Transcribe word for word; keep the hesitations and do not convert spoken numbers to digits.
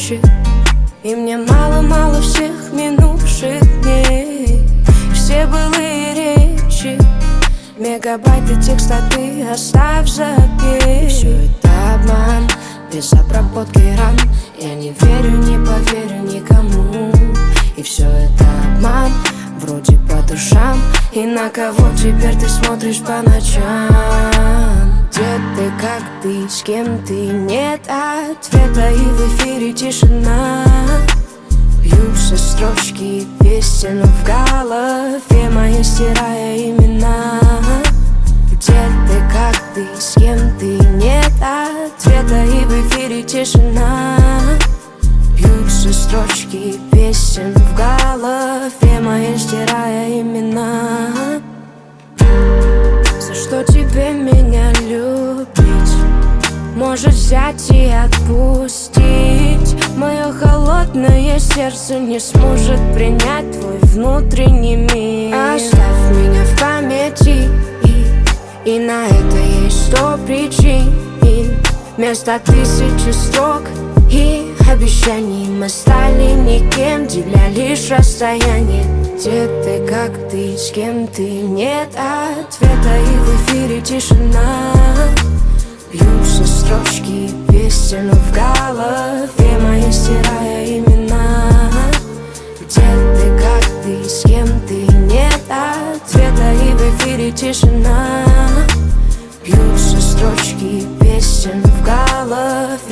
встречи, и мне мало-мало всех минувших дней. Все былые речи, мегабайты текста ты оставь, забей. Все это обман, без обработки ран. Я не верю, не поверю никому. И все это обман, вроде по душам. И на кого теперь ты смотришь по ночам? Где ты, как ты, с кем ты? Нет ответа, и в эфире тишина. Бьются строчки песен в голове моей, стирая имена. Где ты, как ты, с кем ты? Нет ответа, и в эфире тишина. Бьются строчки песен в голове моей, стирая имена. За что тебе меня любить? Может взять и отпустить? Мое холодное сердце не сможет принять твой внутренний мир. Оставь меня в памяти, и, и на это есть сто причин. И вместо тысячи строк и обещаний мы стали никем, деля лишь расстояние. Где ты, как ты, с кем ты? Нет ответа, и в эфире тишина. Бьются строчки песен в голове моей, стирая имена. Где ты, как ты, с кем ты? Нет ответа, и в эфире тишина. Бьются строчки песен в голове